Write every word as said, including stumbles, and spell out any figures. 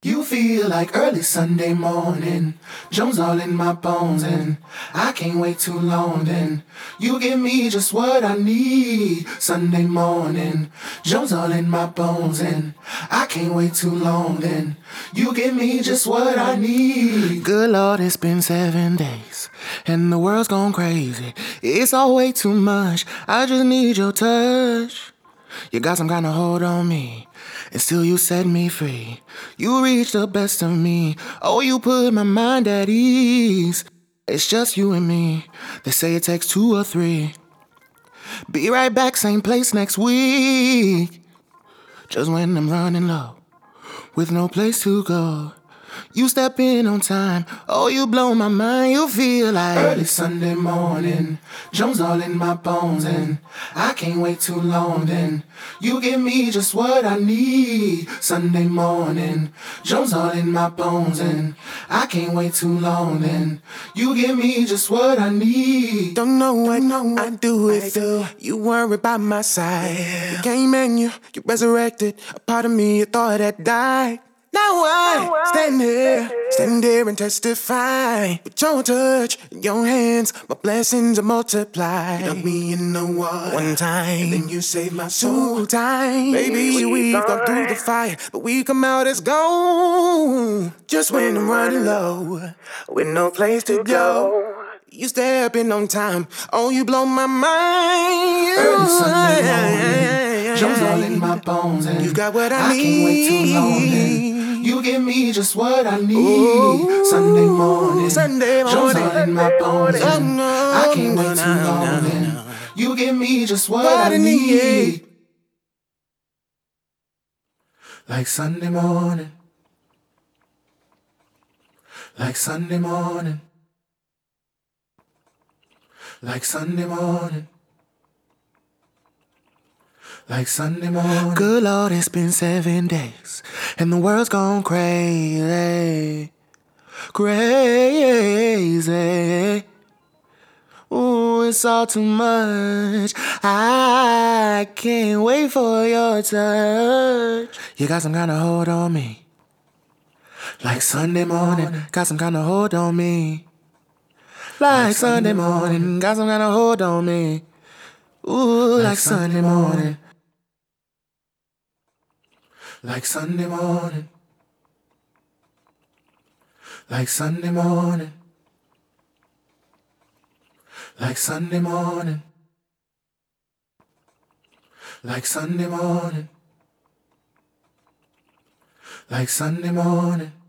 You feel like early Sunday morning, Jones all in my bones, and I can't wait too long. Then you give me just what I need. Sunday morning, Jones all in my bones, and I can't wait too long. Then you give me just what I need. Good Lord, it's been seven days, and the world's gone crazy. It's all way too much. I just need your touch. You got some kind of hold on me, and still you set me free. You reach the best of me. Oh, you put my mind at ease. It's just you and me. They say it takes two or three. Be right back, same place next week. Just when I'm running low, with no place to go, you step in on time. Oh, you blow my mind. You feel like early Sunday morning, Jones all in my bones, and I can't wait too long. Then you give me just what I need. Sunday morning, Jones all in my bones, and I can't wait too long. Then you give me just what I need. Don't know what I do if you weren't by my side. You came and you, you resurrected a part of me you thought had died. Now I stand here, stand here and testify. With your touch in your hands, my blessings are multiplied. You dunked me in the water one time, and then you saved my soul two times. Baby, we've gone through the fire, but we come out as gold. Just when I'm running low, with no place to go, you step in on time. Oh, you blow my mind. Early Sunday morning, Jones all in my bones, and you got what I, I need. can't wait too long. Then you give me just what I need. Ooh, Sunday morning, Sunday morning, Jones all in my bones, and oh, no, I can't wait no, too no, long. no, Then no. you give me just what, what I I need. need. Like Sunday morning, like Sunday morning, like Sunday morning, like Sunday morning. Good Lord, it's been seven days, and the world's gone crazy, crazy. Ooh, it's all too much. I can't wait for your touch. You got some kind of hold on me, like Sunday morning. Got some kind of hold on me, like Sunday morning. Got some kind of hold on me. Ooh, like Sunday morning, like Sunday morning, like Sunday morning, like Sunday morning, like Sunday morning, like Sunday morning.